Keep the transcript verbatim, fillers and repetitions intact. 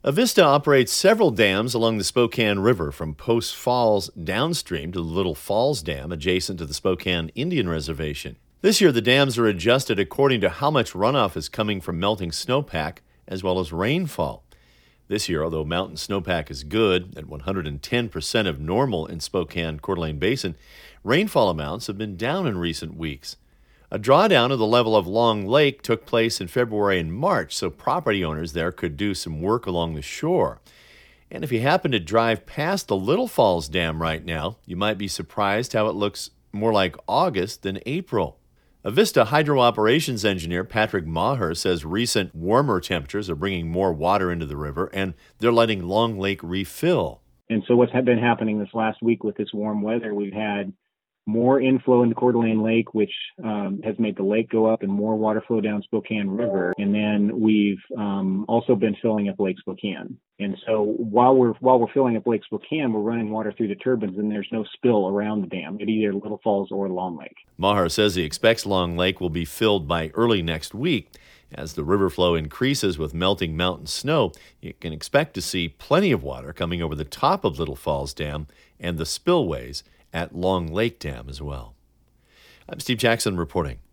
Avista operates several dams along the Spokane River from Post Falls downstream to the Little Falls Dam adjacent to the Spokane Indian Reservation. This year, the dams are adjusted according to how much runoff is coming from melting snowpack as well as rainfall. This year, although mountain snowpack is good at one hundred ten percent of normal in Spokane Coeur d'Alene Basin, rainfall amounts have been down in recent weeks. A drawdown of the level of Long Lake took place in February and March, so property owners there could do some work along the shore. And if you happen to drive past the Little Falls Dam right now, you might be surprised how it looks more like August than April. Avista Hydro Operations Engineer Patrick Maher says recent warmer temperatures are bringing more water into the river, and they're letting Long Lake refill. And so what's been happening this last week with this warm weather, we've had more inflow into Coeur d'Alene Lake, which um, has made the lake go up and more water flow down Spokane River. And then we've um, also been filling up Lake Spokane. And so while we're while we're filling up Lake Spokane, we're running water through the turbines, and there's no spill around the dam at either Little Falls or Long Lake. Maher says he expects Long Lake will be filled by early next week. As the river flow increases with melting mountain snow, you can expect to see plenty of water coming over the top of Little Falls Dam and the spillways at Long Lake Dam as well. I'm Steve Jackson reporting.